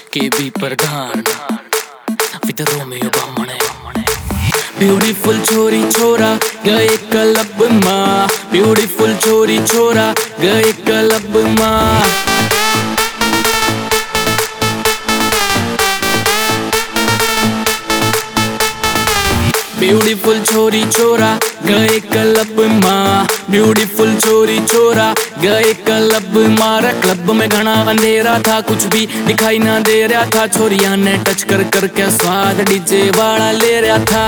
KB Pradhan with Romeo Bamane. Beautiful छोरी छोरा गए क्लब माँ, ब्यूटीफुल छोरी छोरा गए क्लब माँ। ब्यूटीफुल छोरी छोरा गए क्लब माँ, ब्यूटीफुल छोरी छोरा गए क्लब माँ। क्लब में घना अंधेरा था, कुछ भी दिखाई ना दे रहा था। छोरिया ने टच कर कर के स्वाद डीजे वाला ले रहा था।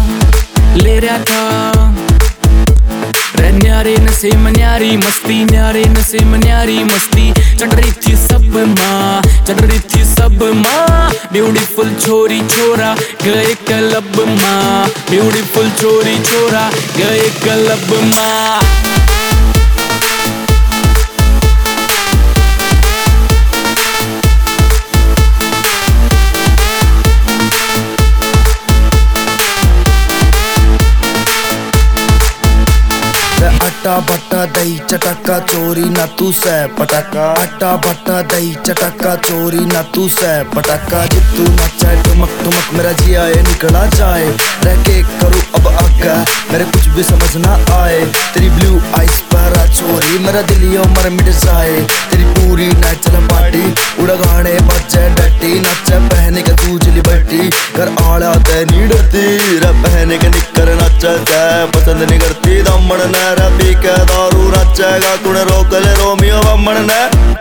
न्यारे नसीम न्यारी मस्ती, न्यारे नसीम न्यारी मस्ती। चढ़ रही थी सब माँ, चढ़ रही थी सब माँ। ब्यूटीफुल छोरी छोरा गए क्लब माँ, ब्यूटीफुल छोरी छोरा गए क्लब माँ। आटा बट्टा दही चटका चोरी ना तू से पटाका। आटा बट्टा दही चटका चोरी ना तू से पटाका। जितू नचाए ठुमक ठुमक मेरा जिया निकला जाए। रह के करूँ अब आगा मेरे कुछ भी समझ ना आए। तेरी ब्लू आइस पर चोरी मेरा दिलियों मर मिट जाए। तेरी पूरी नेचुरल पार्टी उड़ा गाने बच्चे डटी नचे पहने के तू जिली बटी। घर आड़ा ते नी डरती रे पहने के निकर नचे पसंद नहीं करती दमन ने रबी के दारू नचेगा कुण रोक ले रोमियो बमन ने।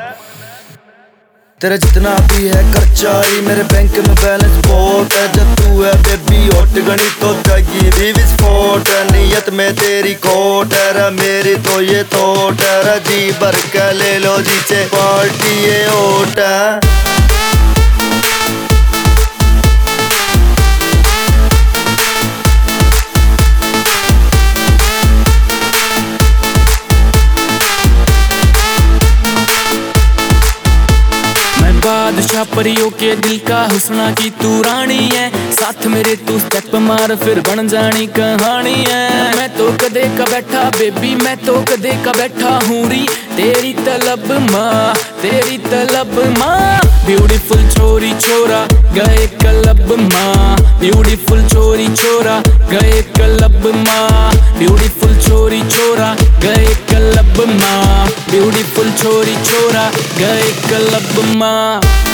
तेरा जितना भी है खर्चाई मेरे बैंक में बैलेंस बहुत है। जब तू है बेबी हॉट गणी तो जागी भी विस्फोट है। नियत में तेरी खोट है मेरी तो ये थोट है। जी भर के ले लो जीचे पार्टी ये ओट है। बादशाह परियों के दिल का हुस्ना की तू रानी है। साथ मेरे तू स्टेप मार फिर बन जानी कहानी है। मैं तो कदे का बैठा बेबी, मैं तो कदे का बैठा हूँ री तेरी तलब माँ, तेरी तलब माँ। ब्यूटीफुल छोरी छोरा गए क्लब माँ, ब्यूटीफुल छोरी छोरा गए क्लब माँ। ब्यूटीफुल छोरी छोरा गए क्लब माँ, ब्यूटीफुल छोरी छोरा गए क्लब माँ।